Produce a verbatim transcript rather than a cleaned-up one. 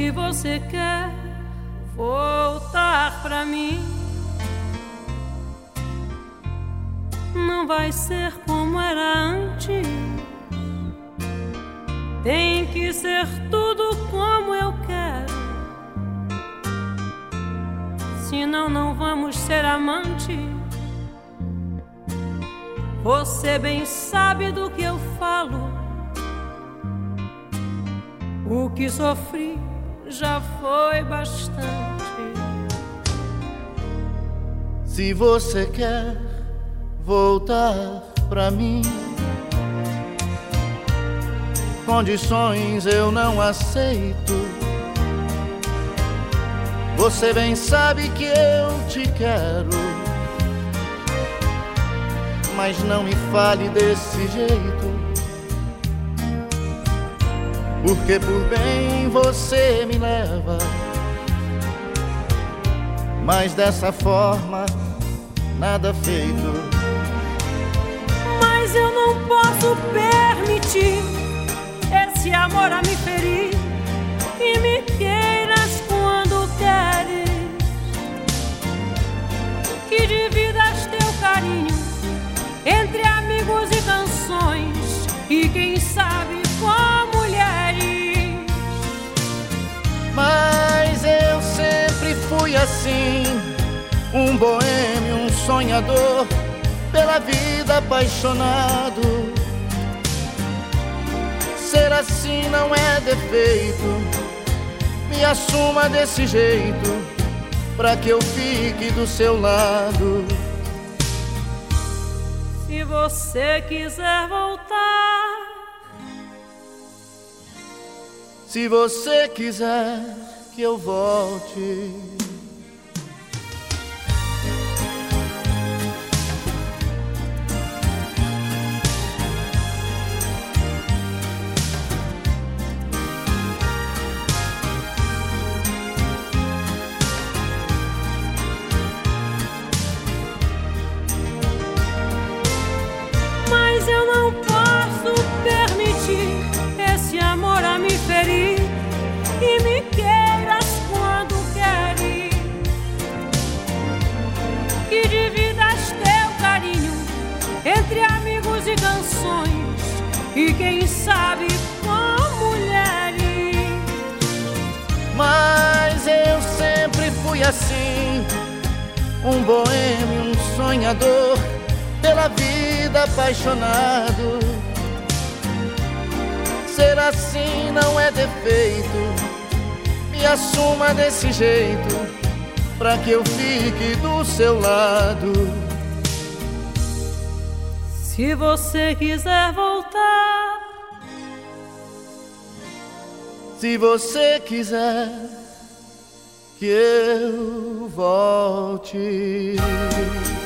Se você quer voltar pra mim, não vai ser como era antes. Tem que ser tudo como eu quero, senão não vamos ser amantes. Você bem sabe do que eu falo. O que sofri já foi bastante. Se você quer voltar pra mim, condições eu não aceito. Você bem sabe que eu te quero, mas não me fale desse jeito, porque por bem você me leva, mas dessa forma nada feito. Mas eu não posso permitir esse amor a me ferir, e me queiras quando queres, que dividas teu carinho entre amigos e canções, e quem sabe com mulheres. Mas eu sempre fui assim, um boêmio, um sonhador, pela vida apaixonado. Ser assim não é defeito, me assuma desse jeito, pra que eu fique do seu lado. Se você quiser voltar, se você quiser que eu volte, mas eu não posso permitir esse amor a me ferir, e me queiras quando queres, que dividas teu carinho entre amigos e canções, e quem sabe com mulheres. mas eu sempre fui assim, um boêmio, um sonhador, pela vida apaixonado. Ser assim não é defeito, me assuma desse jeito, pra que eu fique do seu lado. Se você quiser voltar, se você quiser que eu volte.